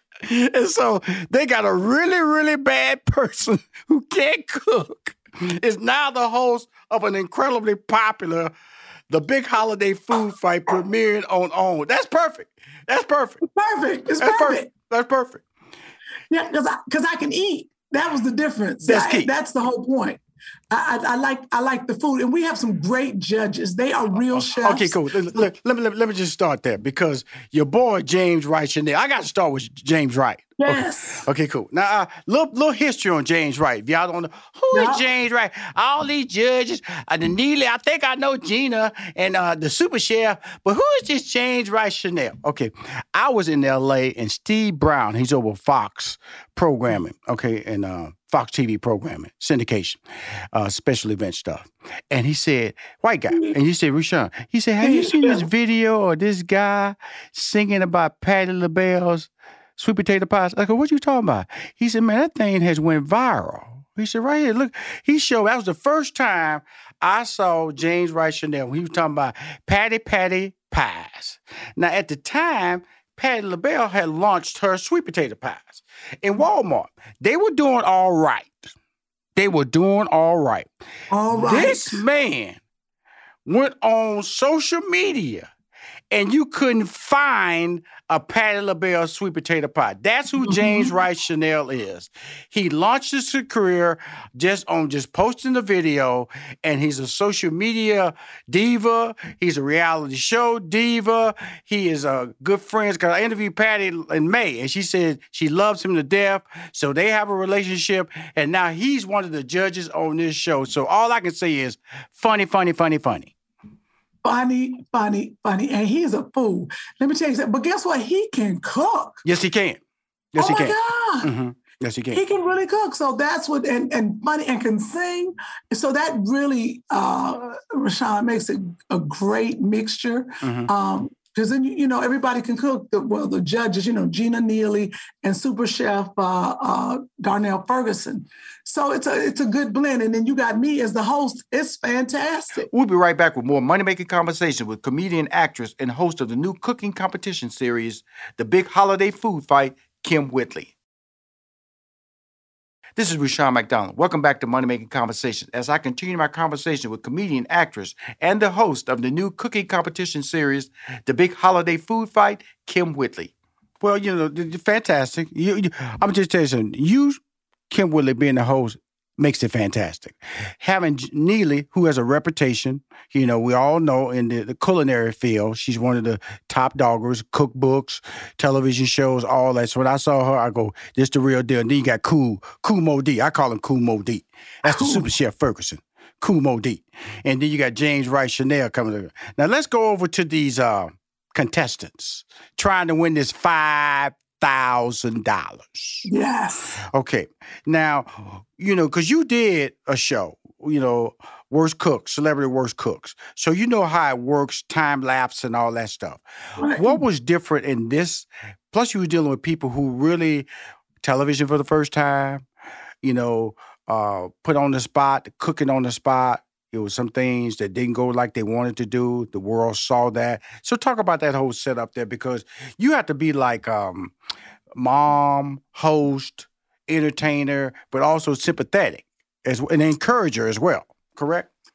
And so they got a really, really bad person who can't cook. Is now the host of an incredibly popular, the big holiday food fight premiering on OWN. That's perfect. That's perfect. It's perfect. It's That's perfect. perfect. That's perfect. Yeah, because I because I can eat. That was the difference. That's I, key. That's the whole point. I, I, I like I like the food, and we have some great judges. They are real chefs. Okay, cool. Let, let, let me let, let me just start there because your boy James Wright Chanel. I got to start with James Wright. Yes. Okay, okay cool. Now, uh, little little history on James Wright. If y'all don't know who Yeah. is James Wright, all these judges, uh, the Neely. I think I know Gina and uh, the Super Chef, but who is this James Wright Chanel? Okay, I was in L A and Steve Brown. He's over Fox programming. Okay, and uh, Fox T V programming, syndication, uh, special event stuff. And he said, white guy, and he said, Rushion, he said, have you seen this video of this guy singing about Patti LaBelle's sweet potato pies? I go, what you talking about? He said, man, that thing has went viral. He said, right here, look. He showed, that was the first time I saw James Wright Chanel when he was talking about Patti Patti pies. Now, at the time, Patti LaBelle had launched her sweet potato pies in Walmart. They were doing all right. They were doing all right. All right. This man went on social media and you couldn't find a Patti LaBelle sweet potato pie. That's who James Wright Chanel is. He launched his career just on just posting the video, and he's a social media diva. He's a reality show diva. He is a good friend. Because I interviewed Patti in May, and she said she loves him to death. So they have a relationship, and now he's one of the judges on this show. So all I can say is funny, funny, funny, funny. Funny, funny, funny. And he's a fool. Let me tell you something. But guess what? He can cook. Yes, he can. Yes, oh he my can. God. Mm-hmm. Yes, he can. He can really cook. So that's what, and, and funny, and can sing. So that really, uh, Rashawn, makes it a great mixture. Mm-hmm. Um, Because then, you know, everybody can cook. The, well, the judges, you know, Gina Neely and Super Chef uh, uh, Darnell Ferguson. So it's a it's a good blend. And then you got me as the host. It's fantastic. We'll be right back with more money-making conversation with comedian, actress, and host of the new cooking competition series, The Big Holiday Food Fight, Kim Whitley. This is Rushion McDonald. Welcome back to Money Making Conversation as I continue my conversation with comedian, actress, and the host of the new cooking competition series, The Big Holiday Food Fight, Kim Whitley. Well, you know, fantastic. You, you, I'm going to just tell you something. You, Kim Whitley, being the host, makes it fantastic. Having Neely, who has a reputation, you know, we all know in the, the culinary field, she's one of the top doggers, cookbooks, television shows, all that. So when I saw her, I go, this the real deal. And then you got Cool, Cool Mo D. I call him Cool Mo D. That's the Super Chef Ferguson, Cool Mo D. And then you got James Wright Chanel coming over. Now let's go over to these uh, contestants trying to win this five thousand dollars. Yes. Okay. Now, you know, because you did a show, you know, Worst Cooks, Celebrity Worst Cooks. So you know how it works, time lapse and all that stuff. Right. What was different in this? Plus, you were dealing with people who really, television for the first time, you know, uh, put on the spot, cooking on the spot. It was some things that didn't go like they wanted to do. The world saw that. So talk about that whole setup there, because you have to be like um, mom, host, entertainer, but also sympathetic as an encourager as well. Correct?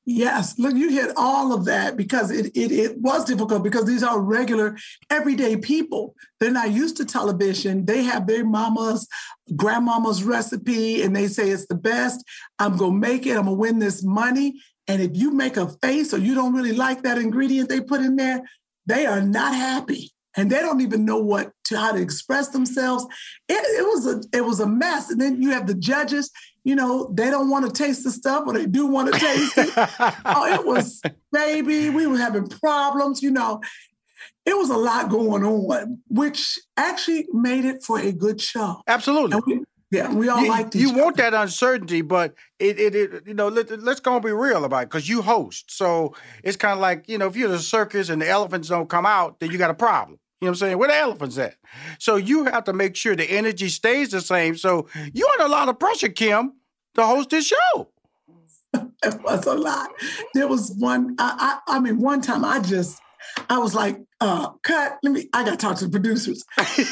Yes, look, you hit all of that because it, it it was difficult because these are regular, everyday people. They're not used to television. They have their mama's, grandmama's recipe, and they say it's the best. I'm going to make it. I'm going to win this money. And if you make a face or you don't really like that ingredient they put in there, they are not happy. And they don't even know what to how to express themselves. It, it was a it was a mess. And then you have the judges. You know, they don't want to taste the stuff, or they do want to taste it. Oh, it was, baby, we were having problems. You know, it was a lot going on, which actually made it for a good show. Absolutely. And we, yeah, we all you, liked each You other. want that uncertainty, but it, it, it you know, let, let's go and be real about it, because you host. So it's kind of like, you know, if you're at a circus and the elephants don't come out, then you got a problem. You know what I'm saying? Where the elephants at? So you have to make sure the energy stays the same. So you're under a lot of pressure, Kim, to host this show. It was a lot. There was one, I, I, I mean, one time I just, I was like, uh, cut, let me, I got to talk to the producers.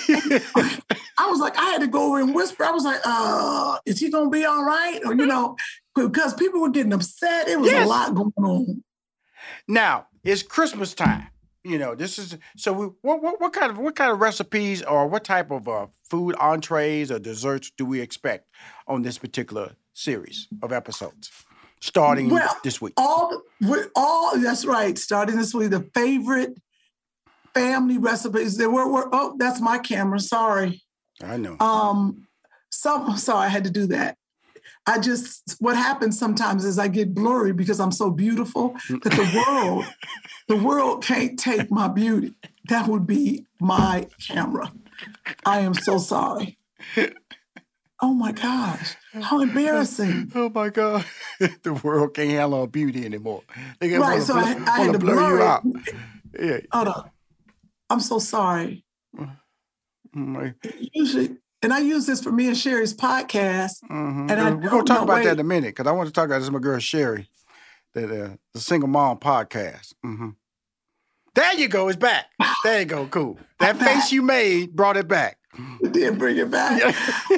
I was like, I had to go over and whisper. I was like, uh, is he going to be all right? Or, you know, because people were getting upset. It was Yes. a lot going on. Now, it's Christmas time. You know, this is, so we, what, what, what kind of, what kind of recipes or what type of uh, food, entrees or desserts do we expect on this particular series of episodes starting Well, this week? All, we're all, that's right. Starting this week, the favorite family recipes. There were, were, oh, that's my camera. Sorry. I know. Um, some, sorry, I had to do that. I just, what happens sometimes is I get blurry because I'm so beautiful that the world, the world can't take my beauty. That would be my camera. I am so sorry. Oh my gosh, how embarrassing. Oh my God. The world can't handle our beauty anymore. They Right, wanna so bl- I, I had wanna to blur blur you it. out. Yeah. Hold on. I'm so sorry. Mm, Usually, and I use this for me and Sherry's podcast. mhm. And I We're going don't to talk know- about that wait. in a minute, because I want to talk about this with my girl Sherry, that uh, the Single Mom podcast. hmm There you go. It's back. There you go. Cool. That I'm back. face you made brought it back. It did bring it back.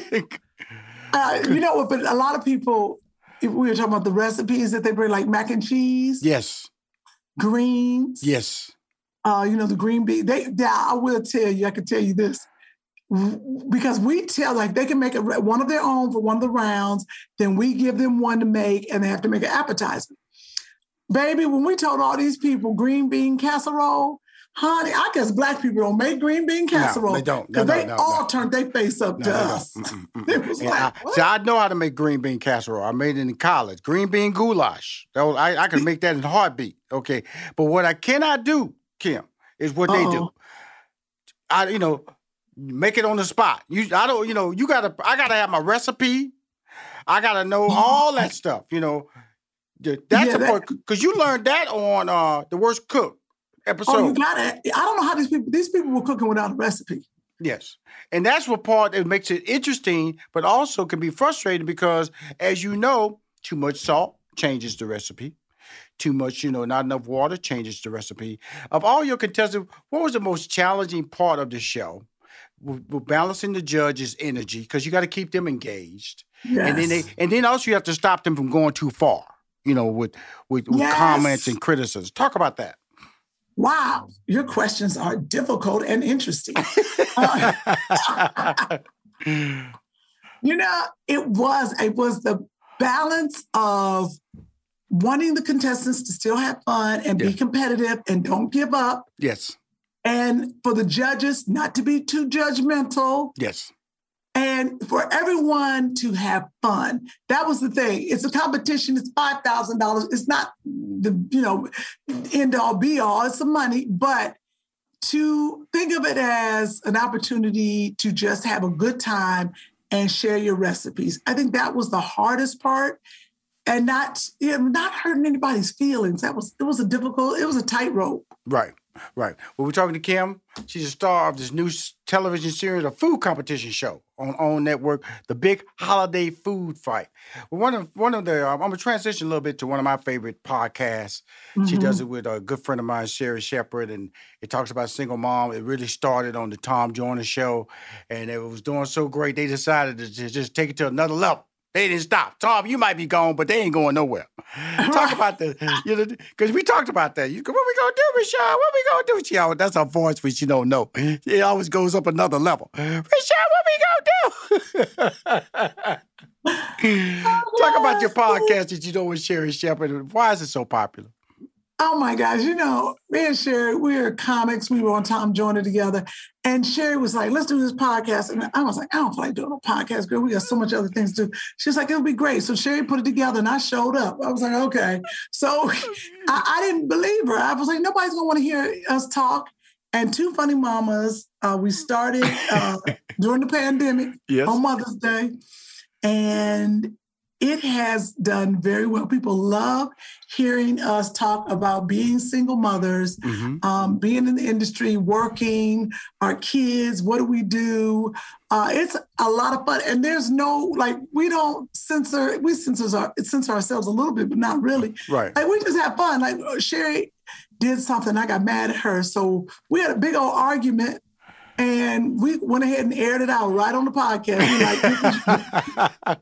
Uh, you know what? But a lot of people, if we were talking about the recipes that they bring, like mac and cheese, Yes. greens, Yes. uh, you know, the green bean. They, they, I will tell you, I can tell you this. Because we tell, like, they can make a, one of their own for one of the rounds, then we give them one to make, and they have to make an appetizer. Baby, when we told all these people green bean casserole, honey, I guess black people don't make green bean casserole. they don't. No, Because no, they no, all no. turned their face up No, to no, no. us. Mm-mm, mm-mm. It was And like, I, what? see, I know how to make green bean casserole. I made it in college. Green bean goulash. That was, I, I could make that in a heartbeat. Okay. But what I cannot do, Kim, is what they do. Uh-oh. I, you know, make it on the spot. You, I don't, you know, you gotta, I gotta have my recipe. I gotta know all that stuff. You know, The- that's Yeah, the that- part, because you learned that on uh, the Worst Cook episode. Oh, you got it. I don't know how these people, these people were cooking without a recipe. Yes. And that's what part that makes it interesting, but also can be frustrating because, as you know, too much salt changes the recipe. Too much, you know, not enough water changes the recipe. Of all your contestants, what was the most challenging part of the show? We're, we're balancing the judges' energy because you got to keep them engaged. Yes. And then they, and then also you have to stop them from going too far, you know, with with, with Yes. comments and criticisms. Talk about that. Wow, your questions are difficult and interesting. Uh, you know, it was it was the balance of wanting the contestants to still have fun and Yeah. be competitive and don't give up, Yes. and for the judges not to be too judgmental, Yes. and for everyone to have fun. That was the thing. It's a competition. It's five thousand dollars. It's not the, you know, end all be all. It's some money, but to think of it as an opportunity to just have a good time and share your recipes. I think that was the hardest part, and not, you know, not hurting anybody's feelings. That was, it was a difficult, it was a tightrope. Right, right. Well, we're talking to Kim. She's a star of this new s- television series, a food competition show on OWN Network, The Big Holiday Food Fight. Well, one of one of the, um, I'm gonna transition a little bit to one of my favorite podcasts. She Mhm. does it with a good friend of mine, Sherry Shepherd, and it talks about single mom. It really started on the Tom Joyner show, and it was doing so great they decided to ju- just take it to another level. They didn't stop. Tom, you might be gone, but they ain't going nowhere. Talk about the, you know, because we talked about that. You go, what we gonna do, Rashawn? What we gonna do? She always, that's her voice when she don't know. It always goes up another level. Rashawn, what we gonna do? Talk about your podcast that you do with Sherri Shepherd. Why is it so popular? Oh my gosh, you know, me and Sherri, we were comics. We were on Tom Joyner together. And Sherri was like, let's do this podcast. And I was like, I don't feel like doing a podcast, girl. We got so much other things to do. She's like, it'll be great. So Sherri put it together and I showed up. I was like, okay. So I, I didn't believe her. I was like, nobody's going to want to hear us talk. And Two Funny Mamas, uh, we started uh, during the pandemic yes. on Mother's Day. And it has done very well. People love hearing us talk about being single mothers, mm-hmm. um, being in the industry, working, our kids, what do we do? Uh, it's a lot of fun. And there's no, like, we don't censor, we censor, our, censor ourselves a little bit, but not really. Right. Like, we just have fun. Like, Sherri did something, I got mad at her. So we had a big old argument. And we went ahead and aired it out right on the podcast. We're like,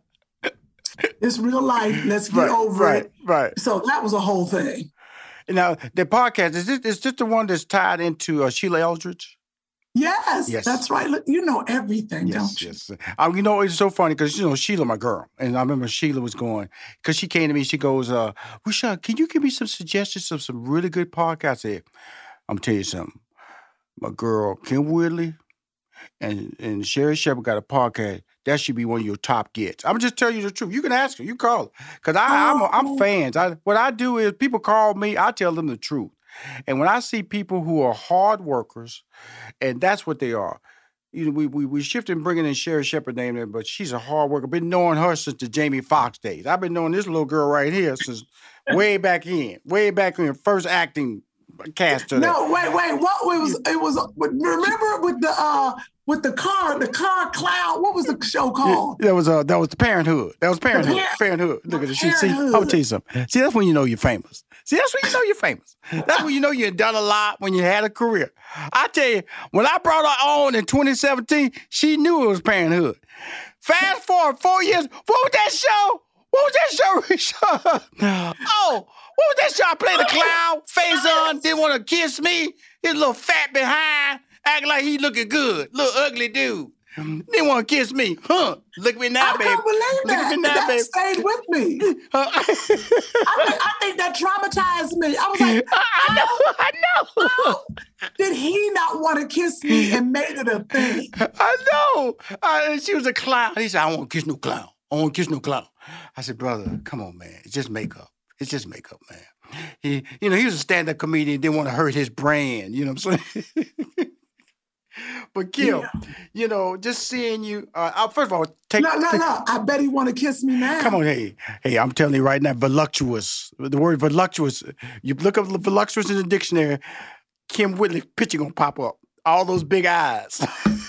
it's real life. Let's get right, over right, it. Right. So that was a whole thing. Now, the podcast, is this, is this the one that's tied into uh, Sheila Eldridge? Yes, yes, that's right. Look, you know everything, yes, don't you? Yes. Uh, you know, it's so funny because, you know, Sheila, my girl. And I remember Sheila was going, because she came to me, she goes, uh, Rashawn, can you give me some suggestions of some really good podcasts? I said, I'm going to tell you something. My girl, Kim Whitley and, and Sherri Shepherd got a podcast. That should be one of your top gets. I'm just telling you the truth. You can ask her. You call her. Because I'm, a, I'm fans. I, what I do is people call me, I tell them the truth. And when I see people who are hard workers, and that's what they are. You know, we we we shifting, bringing in Sherri Shepherd name there, but she's a hard worker. Been knowing her since the Jamie Foxx days. I've been knowing this little girl right here since way back in, way back in first acting cast. To no, wait, wait. What was it? Was remember with the uh with the car, the car cloud. What was the show called? Yeah, that was uh that was the Parenthood. That was Parenthood. Parent, Parenthood. Look at this. See, I'm gonna tell you something. See, that's when you know you're famous. See, that's when you know you're famous. That's when you know you've done a lot, when you had a career. I tell you, when I brought her on in twenty seventeen, she knew it was Parenthood. Fast forward four years, what was that show? What was that show, Richard? Oh, what was that show? I played the clown, face on, didn't want to kiss me. His little fat behind, acting like he looking good. Little ugly dude. Didn't want to kiss me. Huh. Look at me now, I baby. I can't believe Look that. at me now, that baby. stayed with me. I, think, I think that traumatized me. I was like, I know, I know. How did he not want to kiss me and made it a thing? I know. I, she was a clown. He said, I don't want to kiss no clown. I don't want to kiss no clown. I said, brother, come on, man. It's just makeup. It's just makeup, man. He, you know, he was a stand-up comedian, didn't want to hurt his brand, you know what I'm saying? But Kim, yeah. you know, just seeing you, uh, first of all, take... No, no, take, no. I bet he want to kiss me now. Come on, hey. Hey, I'm telling you right now, voluptuous. The word voluptuous, you look up voluptuous in the dictionary, Kim Whitley picture gonna pop up. All those big eyes.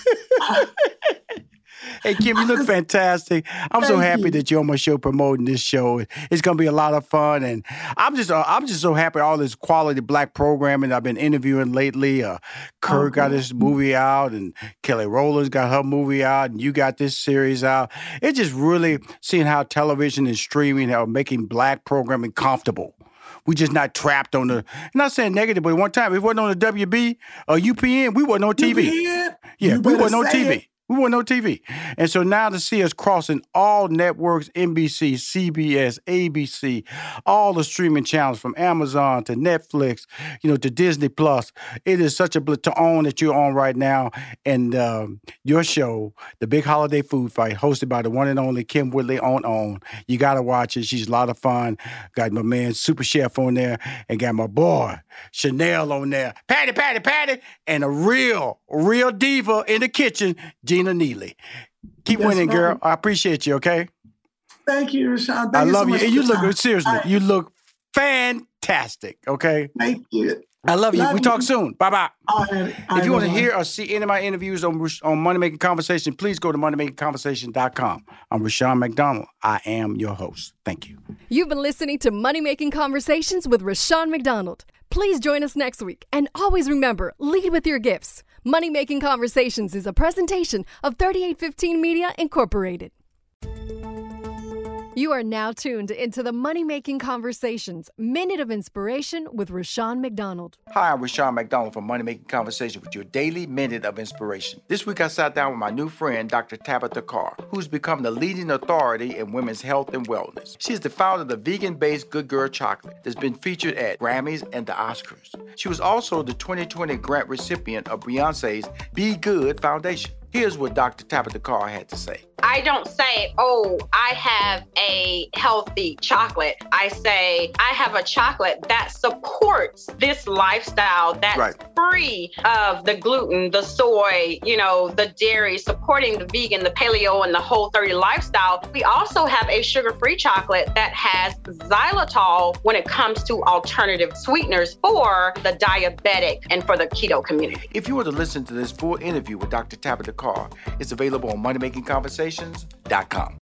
Hey, Kim, you look fantastic. I'm Thank so happy you. that you're on my show promoting this show. It's going to be a lot of fun. And I'm just uh, I'm just so happy all this quality black programming I've been interviewing lately. Uh, Kurt oh, got his movie out, and Kelly Rowland's got her movie out, and you got this series out. It's just really seeing how television and streaming are making black programming comfortable. We just not trapped on the, I'm not saying negative, but one time, if it wasn't on the W B or U P N, we wasn't on T V. U P N? Yeah, You we wasn't on T V. It. We weren't on T V. And so now to see us crossing all networks, N B C, C B S, A B C, all the streaming channels from Amazon to Netflix, you know, to Disney Plus, it is such a bliss to own that you're on right now. And um, your show, The Big Holiday Food Fight, hosted by the one and only Kim Whitley on OWN. You got to watch it. She's a lot of fun. Got my man Super Chef on there and got my boy Chanel on there. Patty, Patty, Patty. And a real, real diva in the kitchen, Gina Neely. Keep That's winning, right. girl. I appreciate you, okay? Thank you, Rashawn. Thank I you love so you. much And you look, time. seriously, right. you look fantastic, okay? Thank you. I love you. Love we you. talk soon. Bye-bye. All right. All if you right, want to bye-bye. hear or see any of my interviews on, on Money Making Conversation, please go to money making conversation dot com. I'm Rashawn McDonald. I am your host. Thank you. You've been listening to Money Making Conversations with Rashawn McDonald. Please join us next week. And always remember, lead with your gifts. Money Making Conversations is a presentation of thirty-eight fifteen Media Incorporated. You are now tuned into the Money Making Conversations, Minute of Inspiration with Rushion McDonald. Hi, I'm Rushion McDonald from Money Making Conversation with your daily Minute of Inspiration. This week I sat down with my new friend, Doctor Tabitha Carr, who's become the leading authority in women's health and wellness. She is the founder of the vegan-based Good Girl Chocolate that's been featured at Grammys and the Oscars. She was also the twenty twenty grant recipient of Beyonce's Be Good Foundation. Here's what Doctor Tabitha Carr had to say. I don't say, oh, I have a healthy chocolate. I say, I have a chocolate that supports this lifestyle that's right. free of the gluten, the soy, you know, the dairy, supporting the vegan, the paleo, and the whole thirty lifestyle. We also have a sugar-free chocolate that has xylitol when it comes to alternative sweeteners for the diabetic and for the keto community. If you were to listen to this full interview with Doctor Tabitha Carr, it's available on money making conversations dot com.